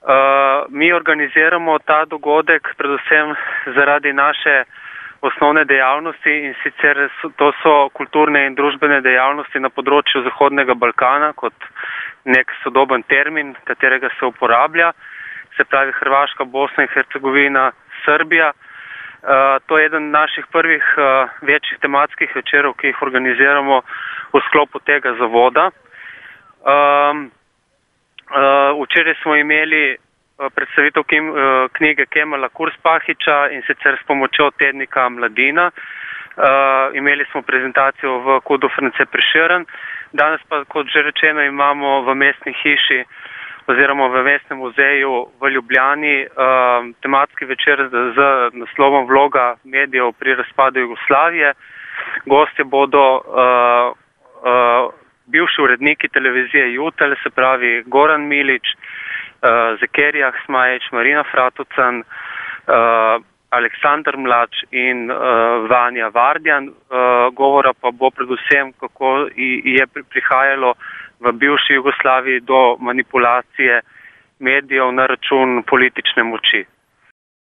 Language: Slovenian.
Mi organiziramo ta dogodek predvsem zaradi naše osnovne dejavnosti, in sicer to so kulturne in družbene dejavnosti na področju Zahodnega Balkana kot nek sodoben termin, katerega se uporablja, se pravi Hrvaška, Bosna in Hercegovina, Srbija. To je eden naših prvih večjih tematskih večerov, ki jih organiziramo v sklopu tega zavoda. Včeraj smo imeli predstavitev knjige Kemala Kurspahića, in sicer s pomočjo tednika Mladina. Imeli smo prezentacijo v KUD-u France Prešeren. Danes pa, kot že rečeno, imamo v mestni hiši oziroma v mestnem muzeju v Ljubljani tematski večer z naslovom Vloga medijev pri razpadu Jugoslavije. Gostje bodo bivši uredniki televizije Jutel, se pravi Goran Milić, Zekerija Smajić, Marina Fratucan, Aleksandar Mlač in Vanja Vardjan. Govora pa bo predvsem, kako je prihajalo v bivši Jugoslaviji do manipulacije medijev na račun politične moči.